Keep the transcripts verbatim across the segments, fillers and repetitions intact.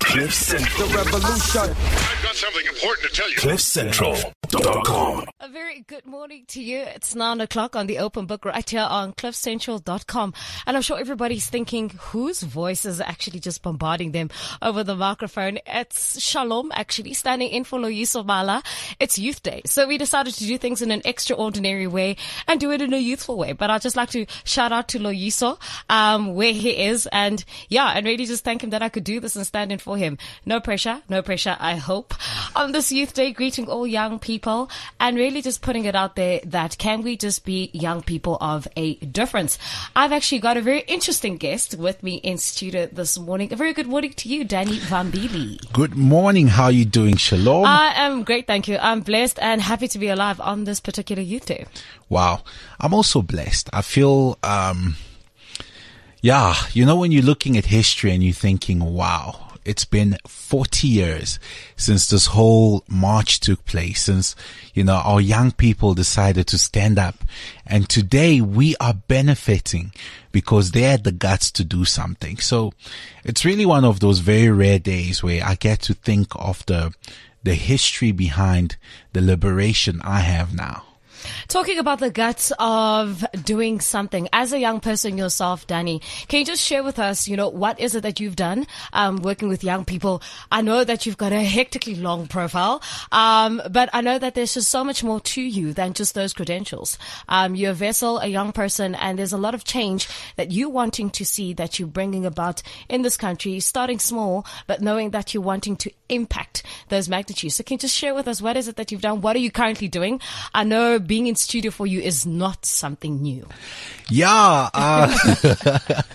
Cliff Central. The revolution. I've got something important to tell you. cliff central dot com. A very good morning to you. It's nine o'clock on the open book right here on cliff central dot com. And I'm sure everybody's thinking, whose voice is actually just bombarding them over the microphone? It's Shalom, actually, standing in for Loyiso Mala. It's Youth Day. So we decided to do things in an extraordinary way and do it in a youthful way. But I'd just like to shout out to Loyiso, um, where he is. And yeah, and really just thank him that I could do this and stand in for him. No pressure, no pressure, I hope. On this Youth Day, greeting all young people and really just putting it out there that can we just be young people of a difference? I've actually got a very interesting guest with me in studio this morning. A very good morning to you, Danny Vambili. Good morning. How are you doing, Shalom? I am great, thank you. I'm blessed and happy to be alive on this particular Youth Day. Wow. I'm also blessed. I feel, um, yeah, you know, when you're looking at history and you're thinking, wow, it's been forty years since this whole march took place, since, you know, our young people decided to stand up. And today we are benefiting because they had the guts to do something. So it's really one of those very rare days where I get to think of the, the history behind the liberation I have now. Talking about the guts of doing something, as a young person yourself, Danny, can you just share with us, you know, what is it that you've done um, working with young people? I know that you've got a hectically long profile, um, but I know that there's just so much more to you than just those credentials. Um, you're a vessel, a young person, and there's a lot of change that you're wanting to see that you're bringing about in this country, starting small, but knowing that you're wanting to impact those magnitudes. So can you just share with us, what is it that you've done? What are you currently doing? I know being in studio for you is not something new. Yeah, uh,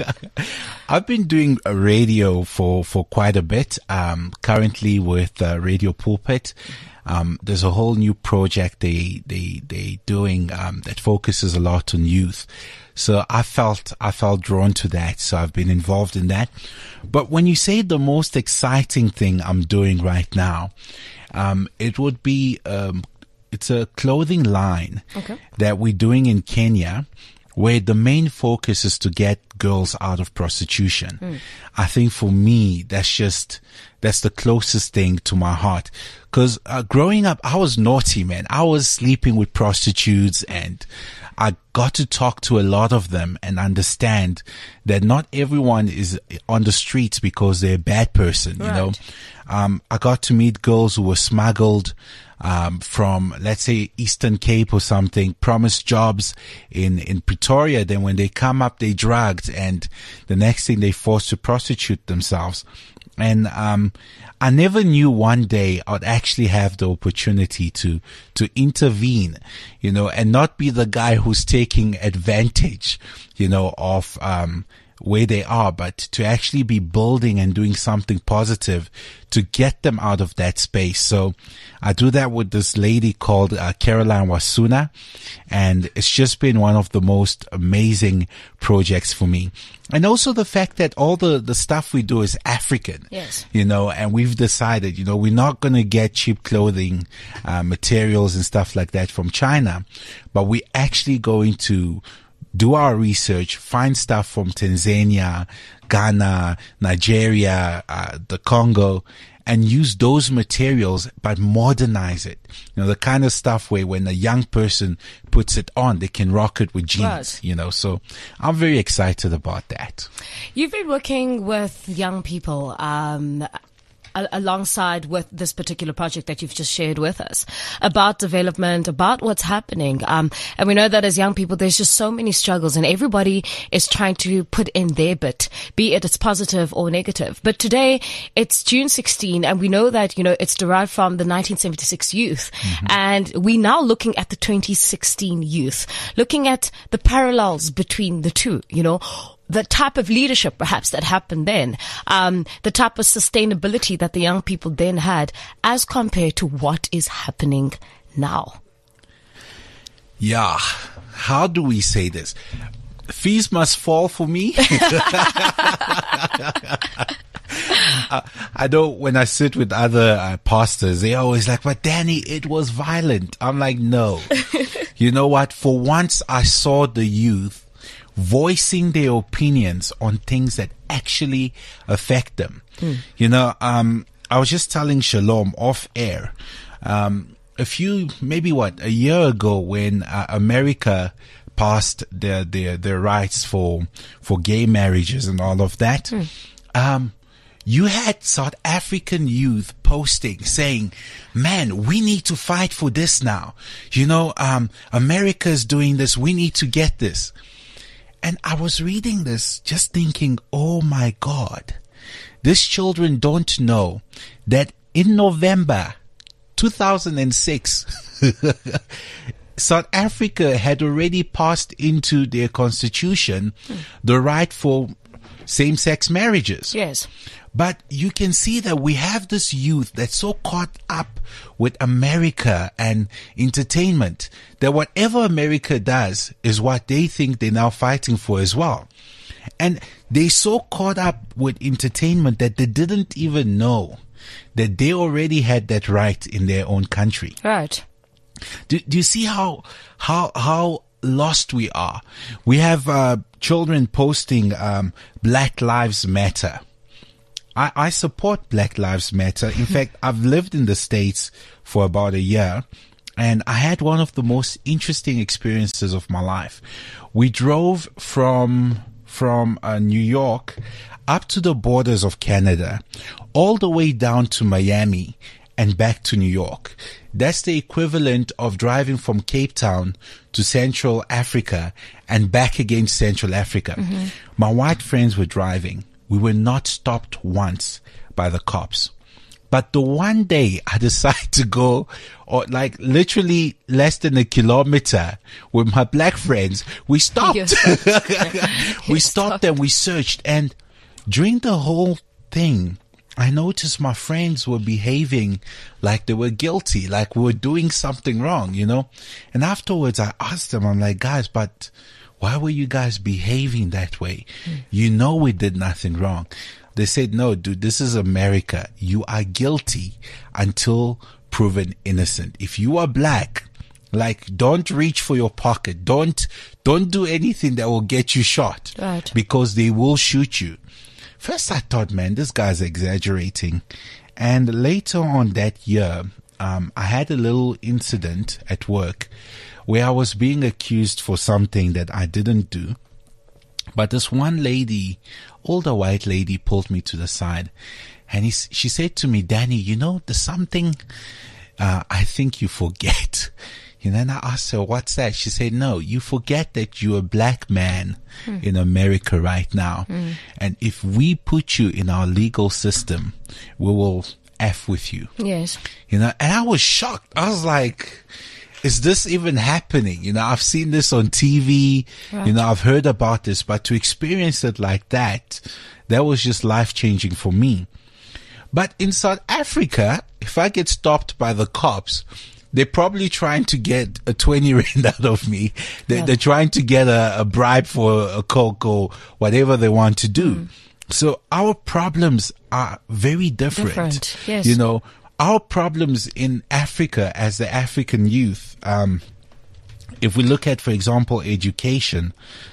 I've been doing a radio for, for quite a bit. Um, currently with uh, Radio Pulpit. Um, there's a whole new project they, they, they doing, um, that focuses a lot on youth. So I felt, I felt drawn to that. So I've been involved in that. But when you say the most exciting thing I'm doing right now, um, it would be, um, it's a clothing line okay. that we're doing in Kenya, where the main focus is to get girls out of prostitution. Mm. I think for me, that's just, that's the closest thing to my heart. Cause uh, growing up, I was naughty, man. I was sleeping with prostitutes and I got to talk to a lot of them and understand that not everyone is on the streets because they're a bad person, right. you know. Um, I got to meet girls who were smuggled um, from, let's say, Eastern Cape or something, promised jobs in, in Pretoria. Then when they come up, they drugged, and the next thing they forced to prostitute themselves. And, um, I never knew one day I'd actually have the opportunity to, to intervene, you know, and not be the guy who's taking advantage, you know, of, um, where they are, but to actually be building and doing something positive to get them out of that space. So I do that with this lady called uh, Caroline Wasuna, and it's just been one of the most amazing projects for me. And also the fact that all the, the stuff we do is African, yes. you know, and we've decided, you know, we're not going to get cheap clothing, uh, materials and stuff like that from China, but we're actually going to do our research, find stuff from Tanzania, Ghana, Nigeria, uh, the Congo, and use those materials, but modernize it. You know, the kind of stuff where when a young person puts it on, they can rock it with jeans, right. you know, so I'm very excited about that. You've been working with young people, um, alongside with this particular project that you've just shared with us about development, about what's happening. Um, and we know that as young people, there's just so many struggles and everybody is trying to put in their bit, be it it's positive or negative. But today it's June sixteenth and we know that, you know, it's derived from the nineteen seventy-six youth. Mm-hmm. And we're now looking at the twenty sixteen youth, looking at the parallels between the two, you know, the type of leadership perhaps that happened then, um, the type of sustainability that the young people then had as compared to what is happening now. Yeah. How do we say this? Fees must fall for me. Uh, I know when I sit with other uh, pastors, they always like, but Danny, it was violent. I'm like, no. You know what? For once I saw the youth voicing their opinions on things that actually affect them. Mm. You know, um, I was just telling Shalom off air, um, a few, maybe what, a year ago when uh, America passed their, their, their rights for, for gay marriages and all of that. Mm. Um, you had South African youth posting saying, man, we need to fight for this now. You know, um, America's doing this. We need to get this. And I was reading this just thinking, oh my God, these children don't know that in November two thousand six, South Africa had already passed into their constitution mm. the right for same-sex marriages. Yes. But you can see that we have this youth that's so caught up with America and entertainment that whatever America does is what they think they're now fighting for as well. And they're so caught up with entertainment that they didn't even know that they already had that right in their own country. Right. Do, do you see how, how, how lost we are? We have, uh, children posting, um, Black Lives Matter. I, I support Black Lives Matter. In fact, I've lived in the States for about a year, and I had one of the most interesting experiences of my life. We drove from, from, uh, New York up to the borders of Canada, all the way down to Miami and back to New York. That's the equivalent of driving from Cape Town to Central Africa and back again to Central Africa. Mm-hmm. My white friends were driving. We were not stopped once by the cops. But the one day I decided to go, or like literally less than a kilometer with my black friends, we stopped. we stopped and we searched. And during the whole thing, I noticed my friends were behaving like they were guilty, like we were doing something wrong, you know. And afterwards I asked them, I'm like, guys, but why were you guys behaving that way? Mm. You know we did nothing wrong. They said, no, dude, this is America. You are guilty until proven innocent. If you are black, like, don't reach for your pocket. Don't, don't do anything that will get you shot. Right. Because they will shoot you. First I thought, man, this guy's exaggerating. And later on that year, um, I had a little incident at work where I was being accused for something that I didn't do. But this one lady, older white lady, pulled me to the side, and he, she said to me, Danny, you know, there's something, uh, I think you forget. And then I asked her, what's that? She said, no, you forget that you're a black man mm. in America right now. Mm. And if we put you in our legal system, we will F with you. Yes. You know, and I was shocked. I was like, is this even happening? You know, I've seen this on T V, right. You know, I've heard about this, but to experience it like that, that was just life changing for me. But in South Africa, if I get stopped by the cops, they're probably trying to get a twenty rand out of me. They're, yeah. they're trying to get a, a bribe for a Coke or whatever they want to do. Mm. So our problems are very different. Different, yes. You know, our problems in Africa as the African youth, um, if we look at, for example, education,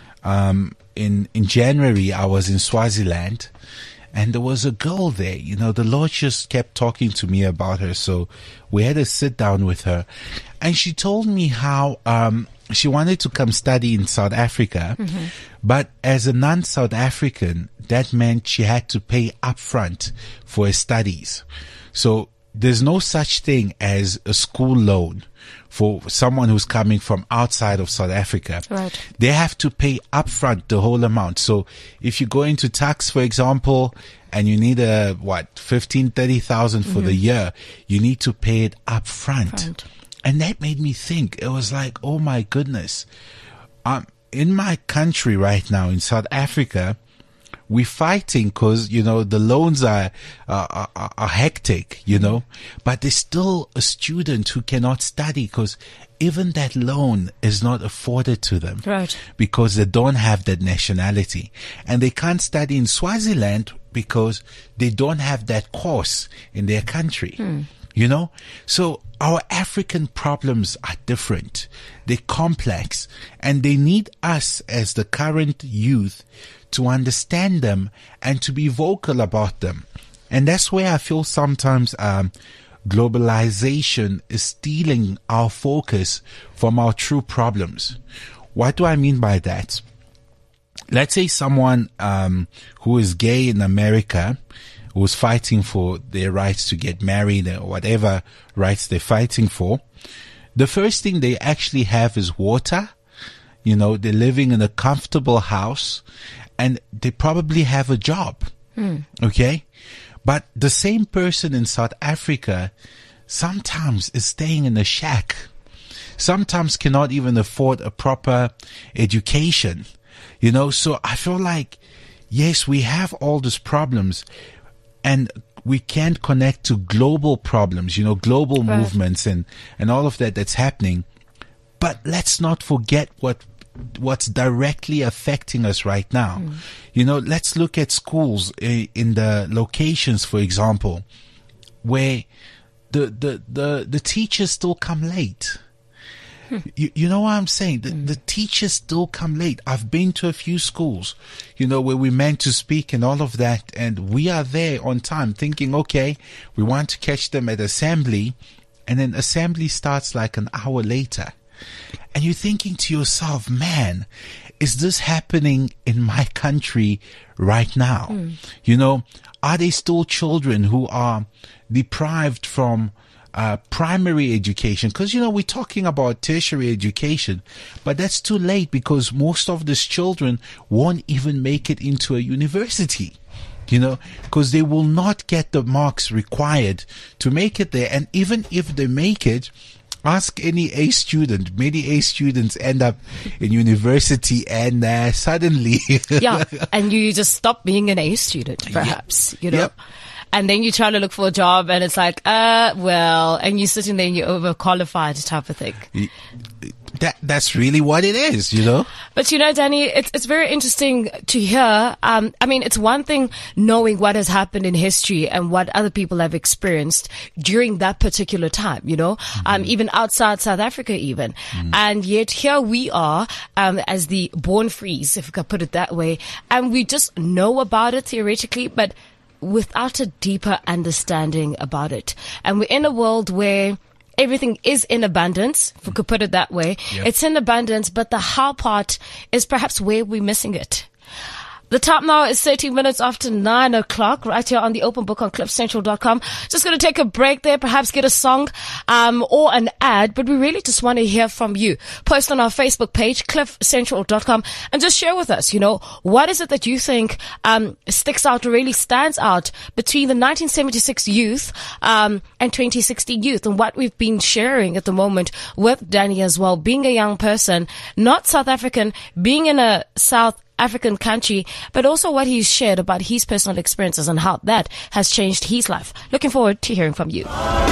um, in, in January, I was in Swaziland, and there was a girl there. You know, the Lord just kept talking to me about her. So we had a sit down with her, and she told me how, um, she wanted to come study in South Africa, mm-hmm. but as a non-South African, that meant she had to pay upfront for her studies. So there's no such thing as a school loan for someone who's coming from outside of South Africa. Right. They have to pay upfront the whole amount. So if you go into tax, for example, and you need a, what, fifteen, thirty thousand for mm-hmm. the year, you need to pay it upfront. Front. And that made me think. It was like, oh my goodness. Um, in my country right now, in South Africa, we're fighting because, you know, the loans are, uh, are, are hectic, you know, but there's still a student who cannot study because even that loan is not afforded to them. Right. Because they don't have that nationality, and they can't study in Swaziland because they don't have that course in their country. Hmm. You know? So our African problems are different. They're complex, and they need us as the current youth to understand them and to be vocal about them. And that's where I feel sometimes um, globalization is stealing our focus from our true problems. What do I mean by that? Let's say someone um, who is gay in America, who's fighting for their rights to get married or whatever rights they're fighting for. The first thing they actually have is water. You know, they're living in a comfortable house and they probably have a job. Mm. Okay. But the same person in South Africa sometimes is staying in a shack, sometimes cannot even afford a proper education. You know, so I feel like, yes, we have all these problems, and we can't connect to global problems, you know, global right. movements and, and all of that that's happening. But let's not forget what what's directly affecting us right now. Mm. You know, let's look at schools uh, in the locations, for example, where the the the, the teachers still come late. You, you know what I'm saying? The, mm. the teachers still come late. I've been to a few schools, you know, where we're meant to speak and all of that. And we are there on time thinking, okay, we want to catch them at assembly. And then assembly starts like an hour later. And you're thinking to yourself, man, is this happening in my country right now? Mm. You know, are there still children who are deprived from Uh, primary education? Because, you know, we're talking about tertiary education, but that's too late because most of these children won't even make it into a university, you know, because they will not get the marks required to make it there. And even if they make it, ask any A student. Many A students end up in university and uh, suddenly... yeah, and you just stop being an A student, perhaps, yep. you know. Yep. And then you try to look for a job and it's like, uh, well, and you're sitting there and you're overqualified type of thing. That, that's really what it is, you know? But you know, Danny, it's, it's very interesting to hear. Um, I mean, it's one thing knowing what has happened in history and what other people have experienced during that particular time, you know, mm-hmm. um, even outside South Africa even. Mm-hmm. And yet here we are, um, as the born frees, if we could put it that way. And we just know about it theoretically, but without a deeper understanding about it. And we're in a world where everything is in abundance, if we could put it that way. Yep. It's in abundance, but the how part is perhaps where we're missing it. The time now is thirty minutes after nine o'clock, right here on the Open Book on cliff central dot com. Just going to take a break there, perhaps get a song, um, or an ad, but we really just want to hear from you. Post on our Facebook page, cliff central dot com, and just share with us, you know, what is it that you think, um, sticks out or really stands out between the nineteen seventy-six youth, um, and twenty sixteen youth, and what we've been sharing at the moment with Danny as well, being a young person, not South African, being in a South African country, but also what he's shared about his personal experiences and how that has changed his life. Looking forward to hearing from you.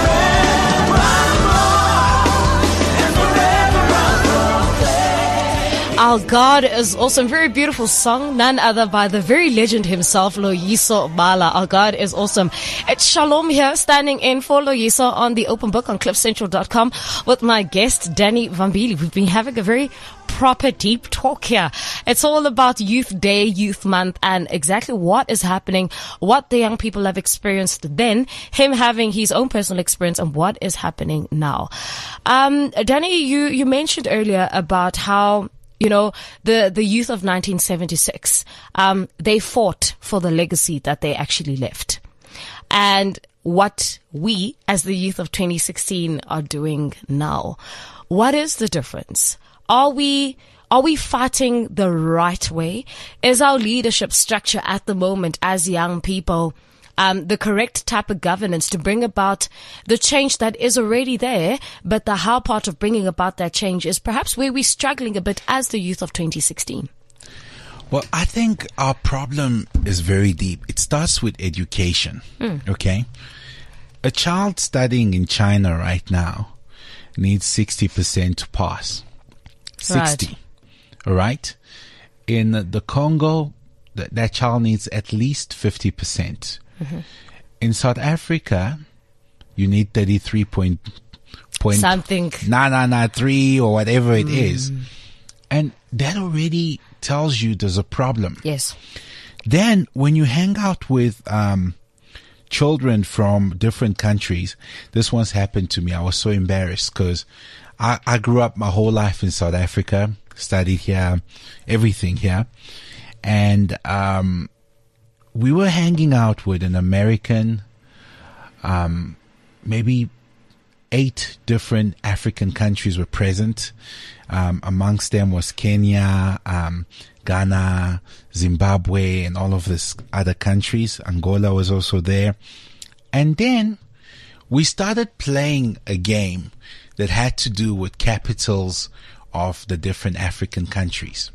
Our God is Awesome. Very beautiful song. None other by the very legend himself, Loyiso Bala. Our God is Awesome. It's Shalom here, standing in for Loyiso on the Open Book on cliff central dot com with my guest, Danny Vambili. We've been having a very proper deep talk here. It's all about Youth Day, Youth Month, and exactly what is happening, what the young people have experienced then, him having his own personal experience, and what is happening now. Um, Danny, you, you mentioned earlier about how, you know, the, the youth of nineteen seventy-six, um, they fought for the legacy that they actually left. And what we, as the youth of twenty sixteen, are doing now. What is the difference? Are we, are we fighting the right way? Is our leadership structure at the moment as young people Um, the correct type of governance to bring about the change that is already there, but the how part of bringing about that change is perhaps where we're struggling a bit as the youth of twenty sixteen? Well, I think our problem is very deep. It starts with education, mm. okay? A child studying in China right now needs sixty percent to pass. sixty, right. All right? In the Congo, that, that child needs at least fifty percent. Mm-hmm. In South Africa, you need thirty-three point, point something. Nah, nah, nah, three or whatever it mm. is. And that already tells you there's a problem. Yes. Then when you hang out with, um, children from different countries, this once happened to me. I was so embarrassed because I, I grew up my whole life in South Africa, studied here, everything here. And, um, we were hanging out with an American, um, maybe eight different African countries were present. Um, amongst them was Kenya, um, Ghana, Zimbabwe, and all of these other countries. Angola was also there. And then we started playing a game that had to do with capitals of the different African countries.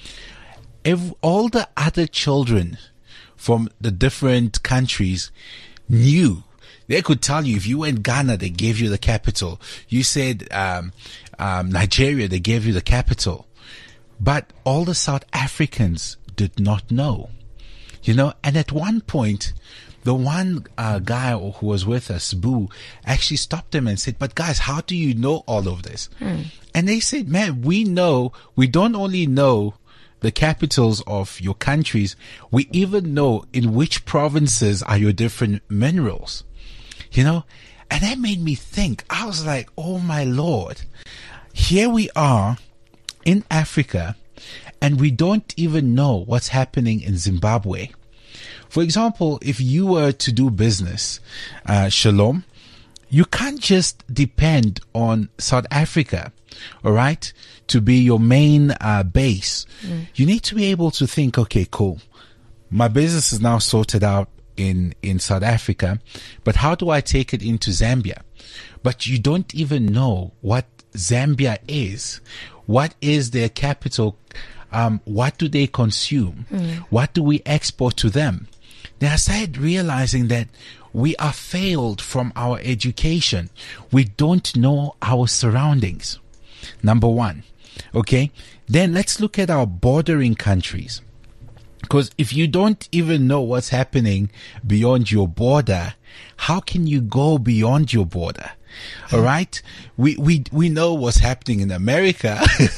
If all the other children from the different countries knew, they could tell you, if you went Ghana, they gave you the capital. You said um, um, Nigeria, they gave you the capital. But all the South Africans did not know, you know. And at one point, the one uh, guy who was with us, Boo, actually stopped them and said, "But guys, how do you know all of this?" Mm. And they said, "Man, we know. We don't only know the capitals of your countries. We even know in which provinces are your different minerals." You know, and that made me think. I was like, oh my Lord, here we are in Africa and we don't even know what's happening in Zimbabwe. For example, if you were to do business, uh, Shalom, you can't just depend on South Africa, all right, to be your main uh, base. Mm. You need to be able to think, okay, cool. My business is now sorted out in in South Africa, but how do I take it into Zambia? But you don't even know what Zambia is. What is their capital? Um, what do they consume? Mm. What do we export to them? Then I started realizing that we are failed from our education. We don't know our surroundings. Number one. Okay. Then let's look at our bordering countries. Because if you don't even know what's happening beyond your border, how can you go beyond your border? All right. We, we, we know what's happening in America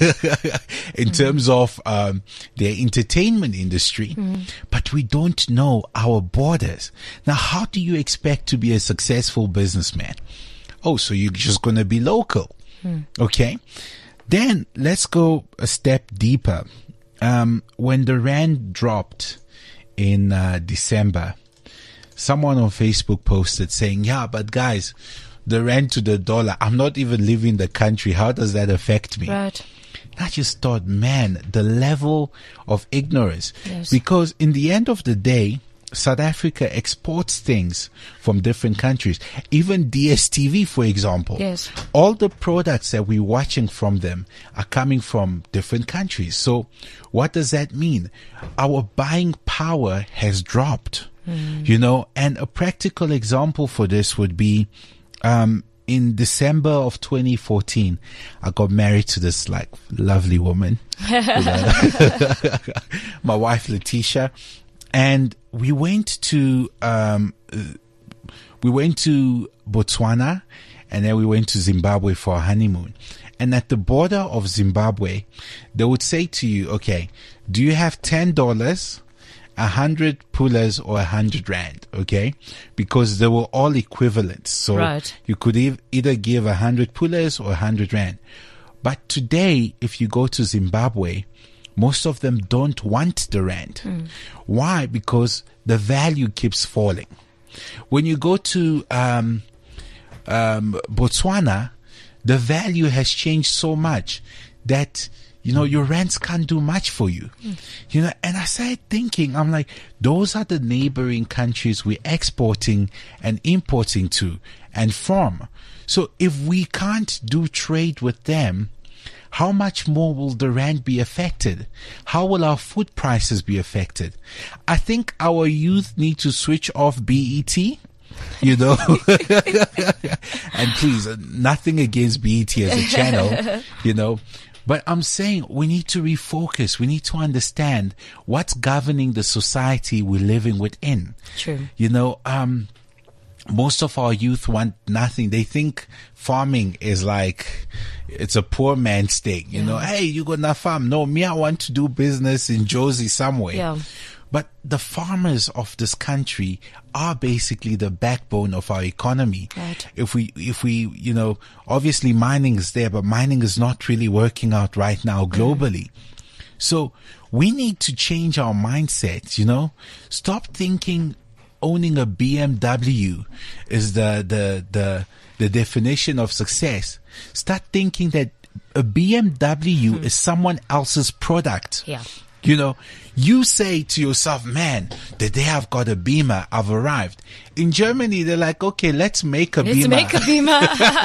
in mm. terms of, um, their entertainment industry, mm. but we don't know our borders. Now, how do you expect to be a successful businessman? Oh, so you're just going to be local. Mm. Okay. Then let's go a step deeper. Um, when the rand dropped in uh, December, someone on Facebook posted saying, yeah, but guys, the rand to the dollar, I'm not even leaving the country. How does that affect me? Right. I just thought, man, the level of ignorance. Yes. Because in the end of the day, South Africa exports things from different countries. Even D S T V, for example. Yes. All the products that we're watching from them are coming from different countries. So what does that mean? Our buying power has dropped, mm. you know, and a practical example for this would be, um, in December of twenty fourteen, I got married to this like lovely woman, you know, my wife, Letitia. And we went to, um, we went to Botswana and then we went to Zimbabwe for a honeymoon. And at the border of Zimbabwe, they would say to you, okay, do you have ten dollars, a hundred pullers or a hundred rand? Okay. Because they were all equivalent. So right. you could ev- either give a hundred pullers or a hundred rand. But today, if you go to Zimbabwe, most of them don't want the rand. Mm. Why? Because the value keeps falling. When you go to um, um, Botswana, the value has changed so much that, you know, your rands can't do much for you. Mm. You know, and I started thinking, I'm like, those are the neighboring countries we're exporting and importing to and from. So if we can't do trade with them, how much more will the rand be affected? How will our food prices be affected? I think our youth need to switch off B E T, you know. And please, nothing against B E T as a channel, you know. But I'm saying we need to refocus. We need to understand what's governing the society we're living within. True. You know, um, most of our youth want nothing. They think farming is like, it's a poor man's thing. You yeah. know, hey, you gonna farm? No, me, I want to do business in Josie somewhere. Yeah. But the farmers of this country are basically the backbone of our economy. Right. If we, if we, you know, obviously mining is there, but mining is not really working out right now globally. Mm. So we need to change our mindset, you know, stop thinking owning a B M W is the, the, the, the definition of success. Start thinking that a B M W mm. is someone else's product. Yeah. You know, you say to yourself, man, the day I've got a Beamer, I've arrived. In Germany, they're like, okay, let's make a let's Beamer. Let's make a Beamer.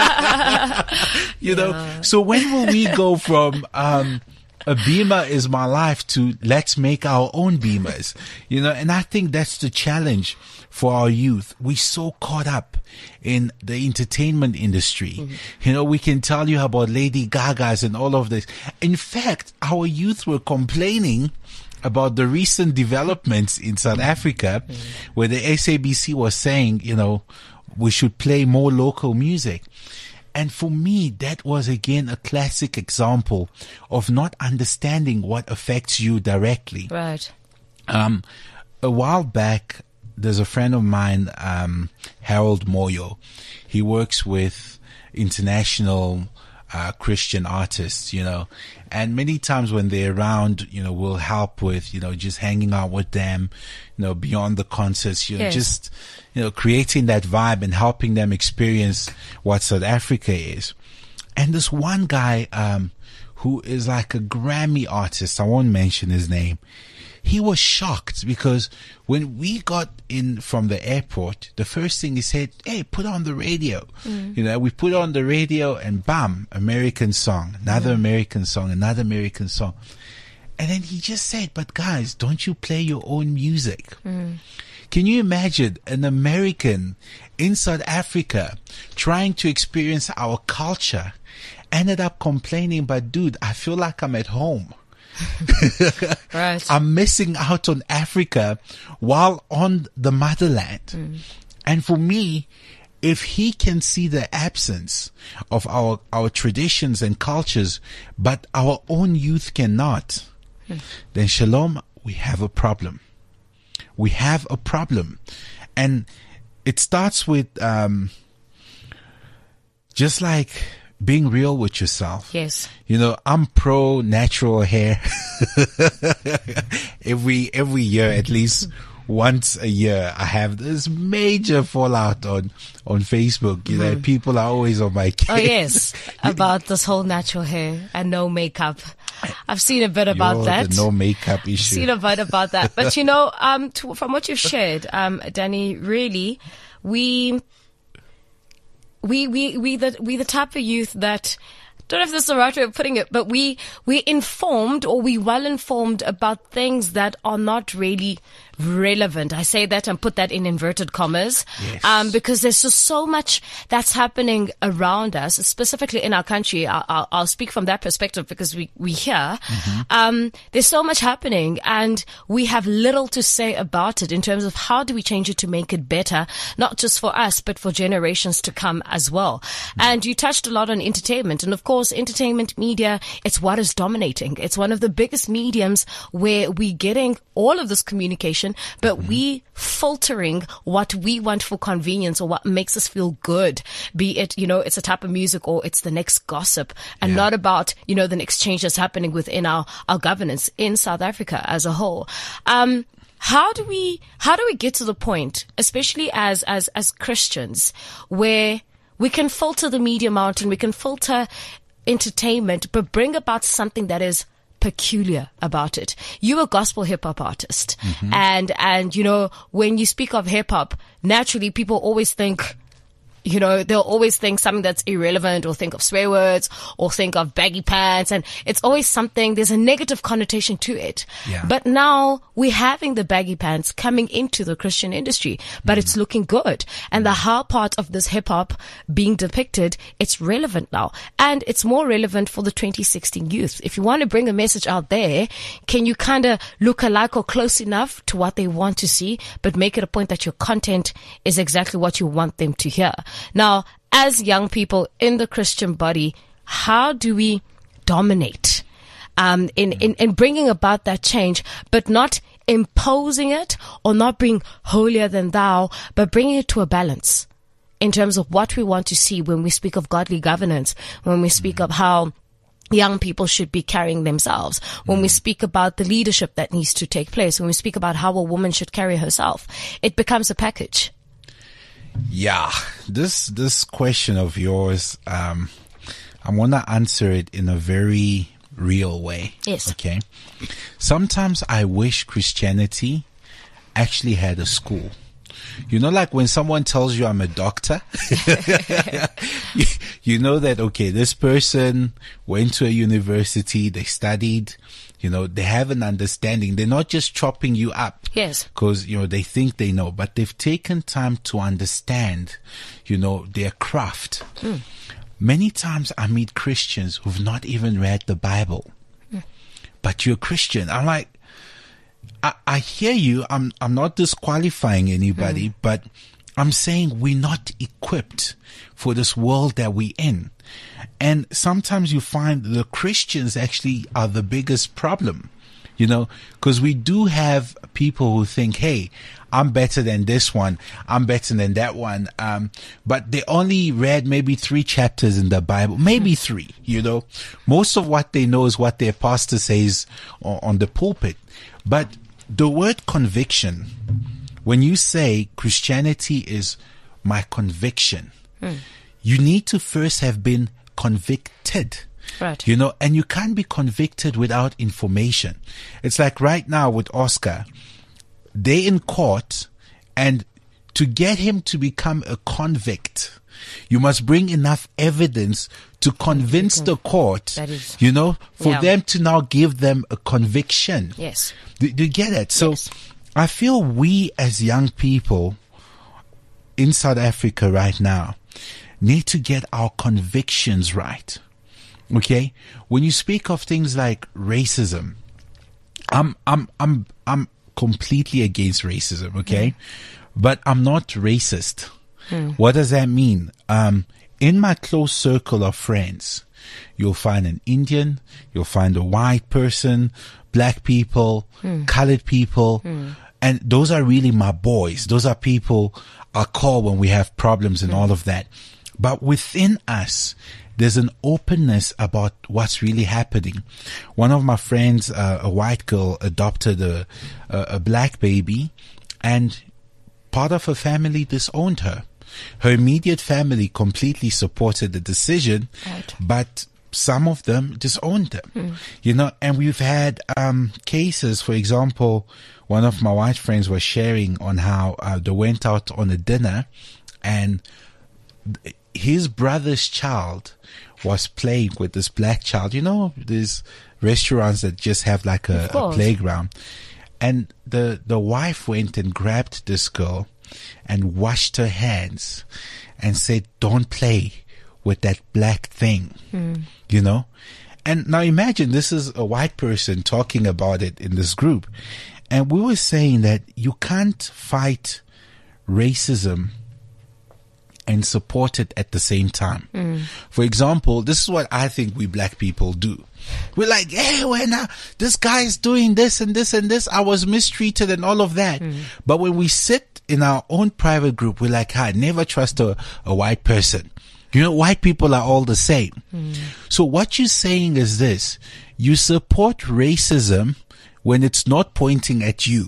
you know, yeah. So when will we go from, um, a Beamer is my life to let's make our own Beamers, you know, and I think that's the challenge for our youth. We're so caught up in the entertainment industry. Mm-hmm. You know, we can tell you about Lady Gaga's and all of this. In fact, our youth were complaining about the recent developments in South Africa, mm-hmm. where the S A B C was saying, you know, we should play more local music. And for me, that was again a classic example of not understanding what affects you directly. Right. Um, a while back, there's a friend of mine, um, Harold Moyo. He works with international uh, Christian artists, you know, and many times when they're around, you know, we'll help with, you know, just hanging out with them, you know, beyond the concerts, you know, yes. just, you know, creating that vibe and helping them experience what South Africa is. And this one guy, um, who is like a Grammy artist, I won't mention his name. He was shocked because when we got in from the airport, the first thing he said, hey, put on the radio. Mm. You know, we put on the radio and bam, American song, another mm. American song, another American song. And then he just said, but guys, don't you play your own music? Mm. Can you imagine an American in South Africa trying to experience our culture, ended up complaining, but dude, I feel like I'm at home. Right. I'm missing out on Africa while on the motherland. Mm. And for me, if he can see the absence of our, our traditions and cultures, but our own youth cannot, mm. then Shalom, we have a problem. We have a problem. And it starts with, um, just like being real with yourself. Yes. You know, I'm pro natural hair. every, every year, at least once a year, I have this major fallout on, on Facebook. You mm-hmm. know, people are always on my case. Oh, yes. About this whole natural hair and no makeup. I've seen a bit about Yo, that. The no makeup issue. I've seen a bit about that. But you know, um, to, from what you've shared, um, Danny, really, we, we, we, we the, we the type of youth that, don't know if this is the right way of putting it, but we, we're informed or we well informed about things that are not really relevant. I say that and put that in inverted commas, yes. um, because there's just so much that's happening around us, specifically in our country. I'll, I'll, I'll speak from that perspective because we, we hear, mm-hmm. um, there's so much happening and we have little to say about it in terms of how do we change it to make it better, not just for us, but for generations to come as well. Mm-hmm. And you touched a lot on entertainment, and of course, entertainment media, it's what is dominating. It's one of the biggest mediums where we're getting all of this communication, but mm-hmm. we filtering what we want for convenience or what makes us feel good, be it, you know, it's a type of music or it's the next gossip, and yeah. not about, you know, the next change that's happening within our, our governance in South Africa as a whole. Um, How do we, how do we get to the point, especially as, as, as Christians, where we can filter the media mountain, we can filter entertainment, but bring about something that is peculiar about it? You're a gospel hip hop artist. Mm-hmm. And, and, you know, when you speak of hip hop, naturally people always think, You know, they'll always think something that's irrelevant or think of swear words or think of baggy pants. And it's always something, there's a negative connotation to it. Yeah. But now we're having the baggy pants coming into the Christian industry, but mm. it's looking good. And the how part of this hip hop being depicted, it's relevant now. And it's more relevant for the twenty sixteen youth. If you want to bring a message out there, can you kind of look alike or close enough to what they want to see, but make it a point that your content is exactly what you want them to hear? Now, as young people in the Christian body, how do we dominate um, in, in, in bringing about that change, but not imposing it or not being holier than thou, but bringing it to a balance in terms of what we want to see when we speak of godly governance, when we speak of how young people should be carrying themselves, when we speak about the leadership that needs to take place, when we speak about how a woman should carry herself, it becomes a package. Yeah, this this question of yours, um, I want to answer it in a very real way. Yes. Okay. Sometimes I wish Christianity actually had a school. You know, like when someone tells you I'm a doctor, you, you know that, okay, this person went to a university, they studied, you know, they have an understanding. They're not just chopping you up. Yes. Because, you know, they think they know, but they've taken time to understand, you know, their craft. Mm. Many times I meet Christians who've not even read the Bible, mm. but you're a Christian. I'm like, I, I hear you. I'm, I'm not disqualifying anybody, mm. but I'm saying we're not equipped for this world that we're in. And sometimes you find the Christians actually are the biggest problem, you know, because we do have people who think, hey, I'm better than this one. I'm better than that one. Um, but they only read maybe three chapters in the Bible, maybe three, you know. Most of what they know is what their pastor says on, on the pulpit. But the word conviction, when you say Christianity is my conviction, mm. you need to first have been convicted. Right. You know, and you can't be convicted without information. It's like right now with Oscar, they in court, and to get him to become a convict, you must bring enough evidence to convince the court, that is, you know, for yeah. them to now give them a conviction. Yes. Do, do you get it? So yes. I feel we as young people in South Africa right now need to get our convictions right. Okay? When you speak of things like racism, I'm, I'm, I'm, I'm completely against racism. Okay? Mm. But I'm not racist. Mm. What does that mean? Um, in my close circle of friends, you'll find an Indian, you'll find a white person, black people, mm. colored people, mm. and those are really my boys. Those are people I call when we have problems and mm. all of that. But within us, there's an openness about what's really happening. One of my friends, uh, a white girl, adopted a, a, a black baby, and part of her family disowned her. Her immediate family completely supported the decision, right. but some of them disowned them. Mm. You know, and we've had um, cases, for example, one of my white friends was sharing on how uh, they went out on a dinner, and his brother's child was playing with this black child. You know, these restaurants that just have like a, a playground. And the, the wife went and grabbed this girl and washed her hands and said, don't play with that black thing, mm. you know? And now imagine this is a white person talking about it in this group. And we were saying that you can't fight racism and support it at the same time. Mm. For example, this is what I think we black people do. We're like, hey, when uh, this guy's doing this and this and this, I was mistreated and all of that. Mm. But when we sit in our own private group, we're like, I never trust a, a white person. You know, white people are all the same. Mm. So what you're saying is this: you support racism when it's not pointing at you.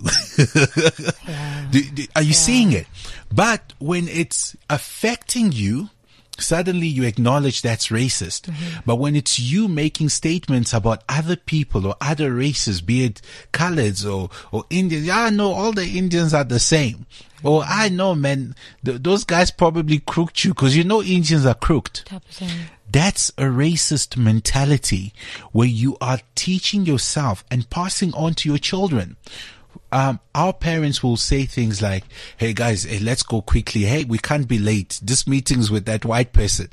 yeah. do, do, are you yeah. seeing it? But when it's affecting you, suddenly you acknowledge that's racist. Mm-hmm. But when it's you making statements about other people or other races, be it coloreds or, or Indians, yeah, I know all the Indians are the same. Or I know, man, th- those guys probably crooked you because you know Indians are crooked. That's a racist mentality where you are teaching yourself and passing on to your children. Um, our parents will say things like, hey guys, hey, let's go quickly. Hey, we can't be late. This meeting's with that white person.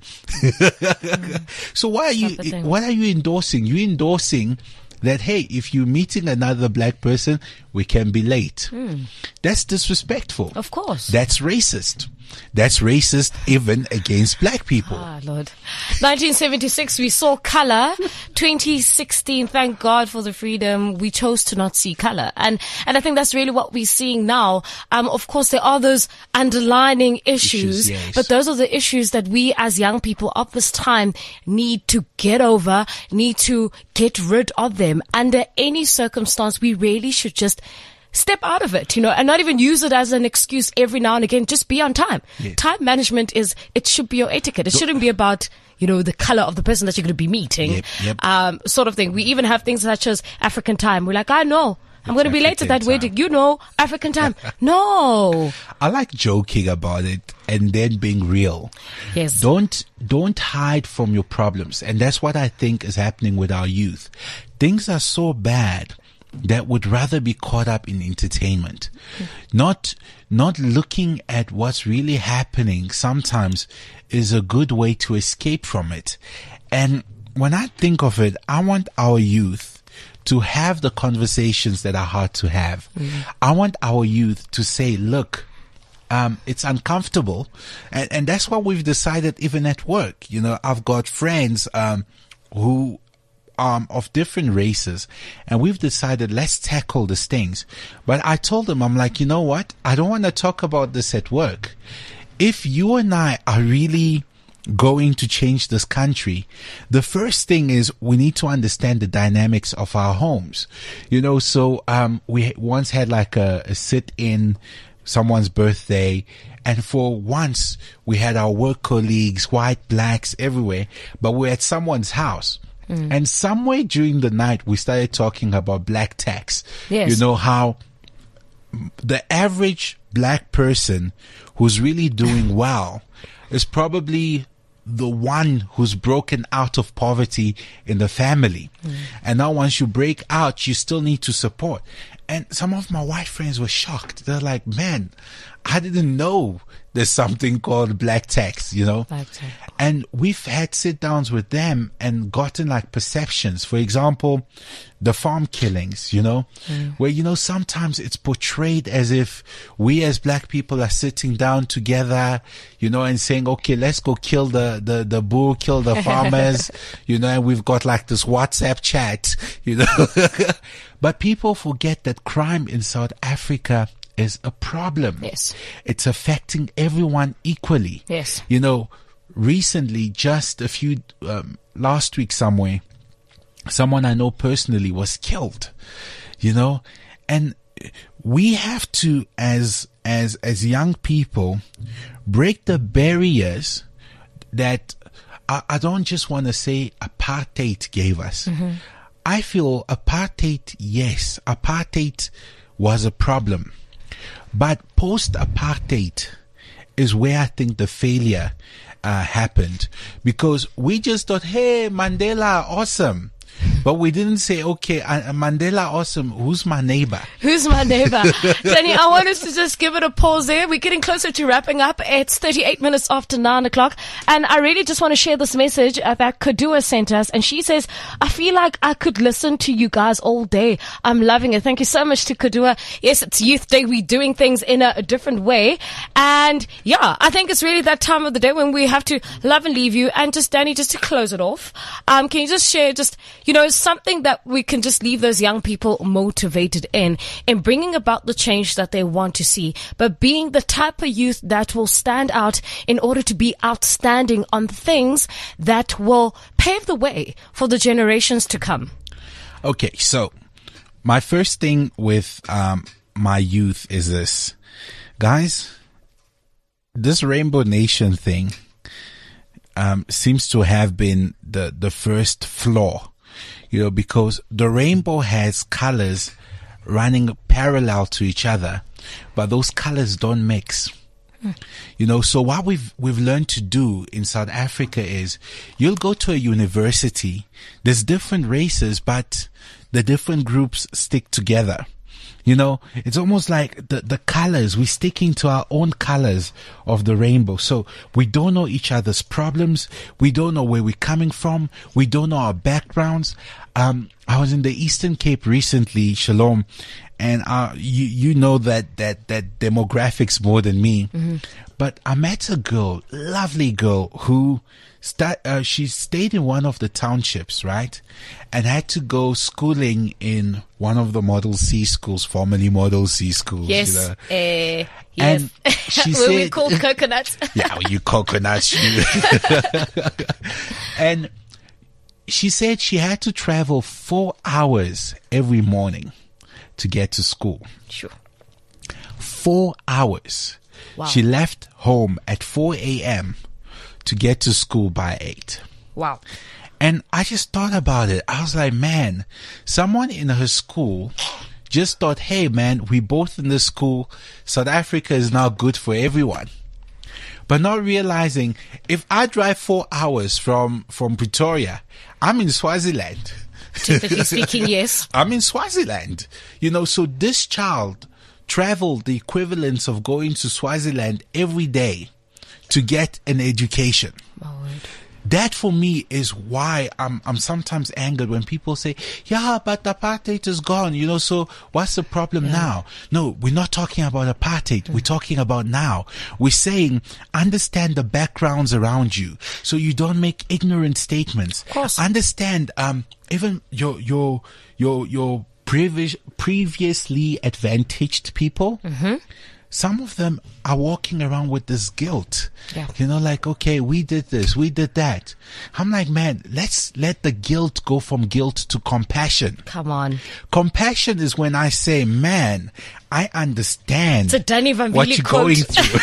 mm. So why are you, what are you endorsing? You're endorsing that, hey, if you're meeting another black person, we can be late. Mm. That's disrespectful. Of course. That's racist. That's racist even against black people. Ah, Lord. nineteen seventy-six, we saw color. twenty sixteen, thank God for the freedom. We chose to not see color. And, and I think that's really what we're seeing now. Um, of course, there are those underlining issues, issues yes. but those are the issues that we as young people of this time need to get over, need to get rid of them. Under any circumstance, we really should just step out of it, you know, and not even use it as an excuse every now and again. Just be on time. Yes. Time management is, it should be your etiquette. It shouldn't be about, you know, the color of the person that you're going to be meeting, yep, yep. um, sort of thing. We even have things such as African time. We're like, I know, I'm going to be late to that wedding. You know, African time. No. I like joking about it and then being real. Yes. Don't, don't hide from your problems. And that's what I think is happening with our youth. Things are so bad that would rather be caught up in entertainment, mm. not, not looking at what's really happening sometimes is a good way to escape from it. And when I think of it, I want our youth to have the conversations that are hard to have. Mm. I want our youth to say, look, um, it's uncomfortable. And, and that's what we've decided even at work. You know, I've got friends, um, who, Um, of different races, and we've decided let's tackle these things. But I told them, I'm like, you know what? I don't want to talk about this at work. If you and I are really going to change this country, the first thing is we need to understand the dynamics of our homes. You know, so um, we once had like a, a sit-in someone's birthday, and for once we had our work colleagues, white, blacks, everywhere, but we're at someone's house. Mm. And somewhere during the night, we started talking about black tax. Yes. You know, how the average black person who's really doing well is probably the one who's broken out of poverty in the family. Mm. And now once you break out, you still need to support. And some of my white friends were shocked. They're like, man, I didn't know there's something called black tax, you know? Black tax. And we've had sit downs with them and gotten like perceptions. For example, the farm killings, you know, mm. where, you know, sometimes it's portrayed as if we as black people are sitting down together, you know, and saying, okay, let's go kill the, the, the bull, kill the farmers, you know, and we've got like this WhatsApp chat, you know, but people forget that crime in South Africa is a problem. Yes. It's affecting everyone equally. Yes. You know, recently, just a few, um, last week somewhere, someone I know personally was killed, you know, and we have to, as, as, as young people, break the barriers that I, I don't just want to say apartheid gave us. Mm-hmm. I feel apartheid, yes, apartheid was a problem. But post-apartheid is where I think the failure uh, happened, because we just thought, hey, Mandela, awesome. But we didn't say, okay, uh, Mandela, awesome. Who's my neighbor? Who's my neighbor? Danny, I want us to just give it a pause there. We're getting closer to wrapping up. It's thirty-eight minutes after nine o'clock. And I really just want to share this message uh, that Kadua sent us. And she says, I feel like I could listen to you guys all day. I'm loving it. Thank you so much to Kadua. Yes, it's Youth Day. We're doing things in a, a different way. And yeah, I think it's really that time of the day when we have to love and leave you. And just, Danny, just to close it off, um, can you just share just, you know, something that we can just leave those young people motivated in, in bringing about the change that they want to see, but being the type of youth that will stand out in order to be outstanding on things that will pave the way for the generations to come? Okay, so my first thing with um, my youth is this. Guys, this Rainbow Nation thing, um, seems to have been the, the first flaw, you know, because the rainbow has colors running parallel to each other, but those colors don't mix. Hmm. You know, so what we've, we've learned to do in South Africa is you'll go to a university, there's different races, but the different groups stick together. You know, it's almost like the, the colors, we're sticking to our own colors of the rainbow. So we don't know each other's problems. We don't know where we're coming from. We don't know our backgrounds. Um, I was in the Eastern Cape recently, Shalom, and uh, you, you know that, that, that demographics more than me. Mm-hmm. But I met a girl, lovely girl, who Start, uh, she stayed in one of the townships, right? And had to go schooling in one of the Model C schools, formerly Model C schools. Yes. You know? Uh, yes. And she Were said, we called coconuts? Yeah, you coconuts. You. And she said she had to travel four hours every morning to get to school. Sure. Four hours. Wow. She left home at four a.m. to get to school by eight. Wow. And I just thought about it. I was like, man, someone in her school just thought, hey, man, we both in this school. South Africa is now good for everyone. But not realizing if I drive four hours from, from Pretoria, I'm in Swaziland. Typically speaking, yes. I'm in Swaziland. You know, so this child traveled the equivalence of going to Swaziland every day to get an education. My word. That for me is why I'm I'm sometimes angered when people say, yeah, but apartheid is gone, you know, so what's the problem yeah. now? No, we're not talking about apartheid. Mm. We're talking about now. We're saying, understand the backgrounds around you so you don't make ignorant statements. Of course. Understand, um, even your, your, your, your previous, previously advantaged people. Mm-hmm. Some of them are walking around with this guilt. Yeah. You know, like, okay, we did this, we did that. I'm like, man, let's let the guilt go from guilt to compassion. Come on. Compassion is when I say, man, I understand it's a Danny Van what you're quote. going through.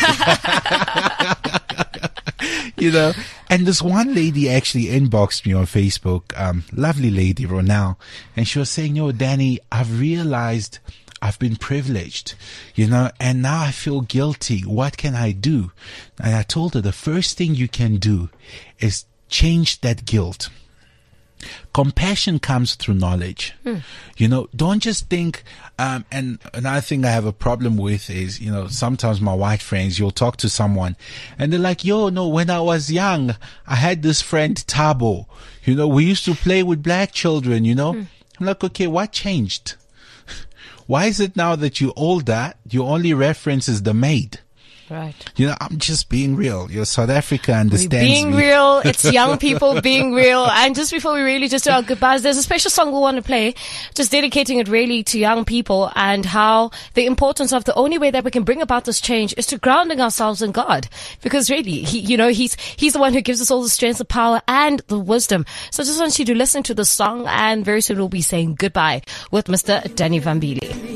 You know, and this one lady actually inboxed me on Facebook, um, lovely lady, Ronald, and she was saying, yo, Danny, I've realized I've been privileged, you know, and now I feel guilty. What can I do? And I told her the first thing you can do is change that guilt. Compassion comes through knowledge. Hmm. You know, don't just think, um, and another thing I have a problem with is, you know, sometimes my white friends, you'll talk to someone and they're like, yo, no, when I was young, I had this friend Tabo, you know, we used to play with black children, you know. Hmm. I'm like, okay, what changed? Why is it now that you're older, your only reference is the maid? Right. You know, I'm just being real. Your South Africa understands We're being me. real. It's young people being real. And just before we really just do our goodbyes, there's a special song we want to play, just dedicating it really to young people and how the importance of the only way that we can bring about this change is to grounding ourselves in God. Because really, he, you know, he's, he's the one who gives us all the strength, the power and the wisdom. So I just want you to listen to the song, and very soon we'll be saying goodbye with Mister Danny Vambili.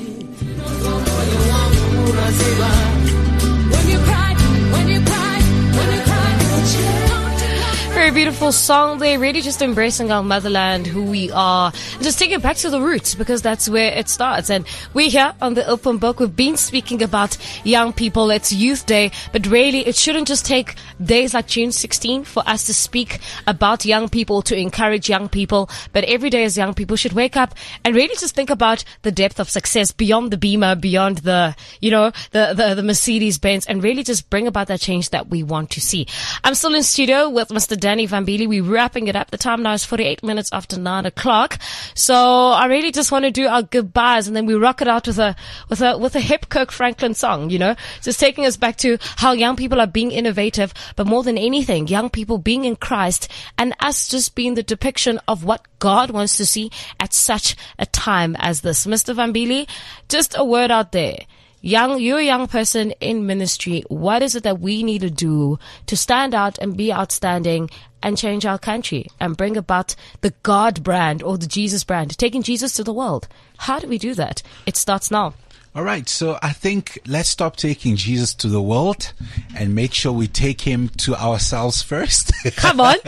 Very beautiful song there, really just embracing our motherland, who we are, and just taking it back to the roots, because that's where it starts. And we're here on the Open Book. We've been speaking about young people. It's Youth Day, but really it shouldn't just take days like June sixteenth for us to speak about young people, to encourage young people, but every day as young people should wake up and really just think about the depth of success beyond the Beamer, beyond the, you know, the, the, the Mercedes-Benz, and really just bring about that change that we want to see. I'm still in studio with Mister Danny Vambili. We're wrapping it up. The time now is forty-eight minutes after nine o'clock. So I really just want to do our goodbyes, and then we rock it out with a, with a, with a hip Kirk Franklin song, you know, just taking us back to how young people are being innovative, but more than anything, young people being in Christ, and us just being the depiction of what God wants to see at such a time as this. Mister Vambili, just a word out there. Young, you're a young person in ministry. What is it that we need to do to stand out and be outstanding and change our country and bring about the God brand or the Jesus brand, taking Jesus to the world? How do we do that? It starts now. All right, so I think let's stop taking Jesus to the world and make sure we take him to ourselves first. Come on.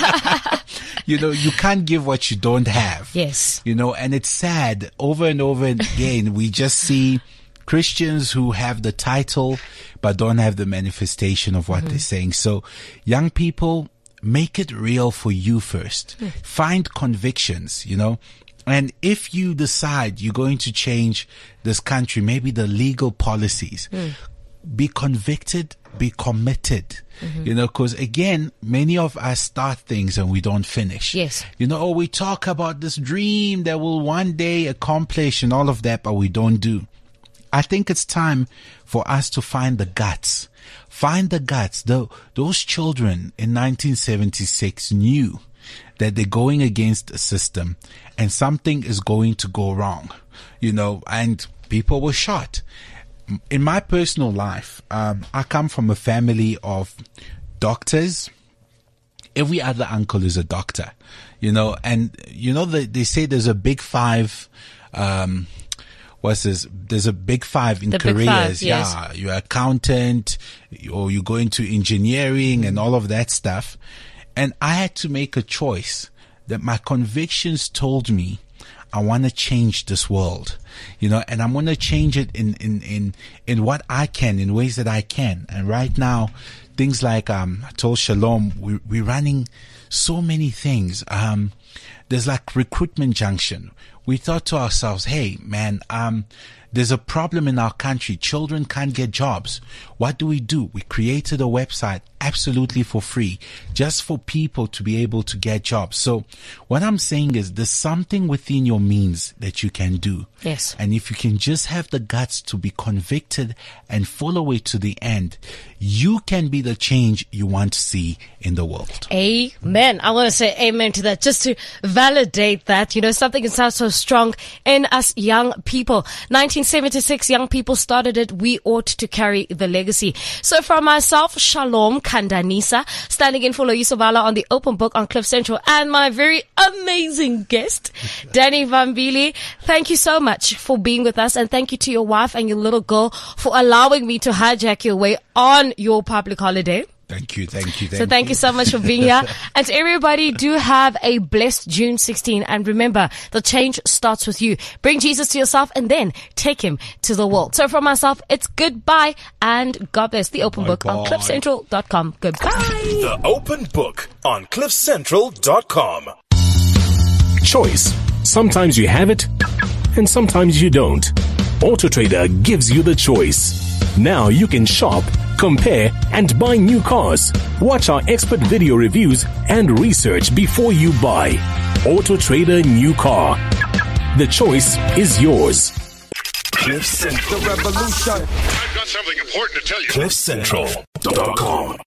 You know, you can't give what you don't have. Yes. You know, and it's sad. Over and over again, we just see Christians who have the title but don't have the manifestation of what mm-hmm. they're saying. So, young people, make it real for you first. Mm. Find convictions, you know. And if you decide you're going to change this country, maybe the legal policies, mm. be convicted, be committed, mm-hmm. you know, because again, many of us start things and we don't finish. Yes. You know, or we talk about this dream that will one day accomplish and all of that, but we don't do. I think it's time for us to find the guts. Find the guts. The, those children in nineteen seventy-six knew that they're going against a system and something is going to go wrong, you know, and people were shot. In my personal life, um, I come from a family of doctors. Every other uncle is a doctor, you know, and you know, they, they say there's a big five, um, what's this? There's a big five in the careers. Big five, yes. Yeah. You're accountant or you go into engineering and all of that stuff. And I had to make a choice that my convictions told me I want to change this world, you know, and I'm going to change it in, in, in, in what I can, in ways that I can. And right now, things like, um, I told Shalom, we, we're running so many things. Um, there's like Recruitment Junction. We thought to ourselves, hey, man, um, there's a problem in our country. Children can't get jobs. What do we do? We created a website absolutely for free, just for people to be able to get jobs. So what I'm saying is there's something within your means that you can do. Yes. And if you can just have the guts to be convicted and follow it to the end, you can be the change you want to see in the world. Amen. I want to say amen to that, just to validate that, you know, something that sounds so strong in us young people. nineteen seventy-six, young people started it. We ought to carry the legacy. So from myself, Shalom Kandanisa, standing in for Loyiso Bala on the Open Book on Cliff Central, and my very amazing guest, Danny Vambili. Thank you so much for being with us, and thank you to your wife and your little girl for allowing me to hijack your way on your public holiday. Thank you, thank you, thank so thank you. you so much for being here. And to everybody, do have a blessed June sixteenth. And remember, the change starts with you. Bring Jesus to yourself and then take him to the world. So from myself, it's goodbye and God bless. The Open Book on cliff central dot com. Goodbye. The Open Book on cliff central dot com. Choice. Sometimes you have it and sometimes you don't. AutoTrader gives you the choice. Now you can shop, compare, and buy new cars. Watch our expert video reviews and research before you buy. AutoTrader New Car. The choice is yours. Cliff Central. The revolution. I've got something important to tell you. cliff central dot com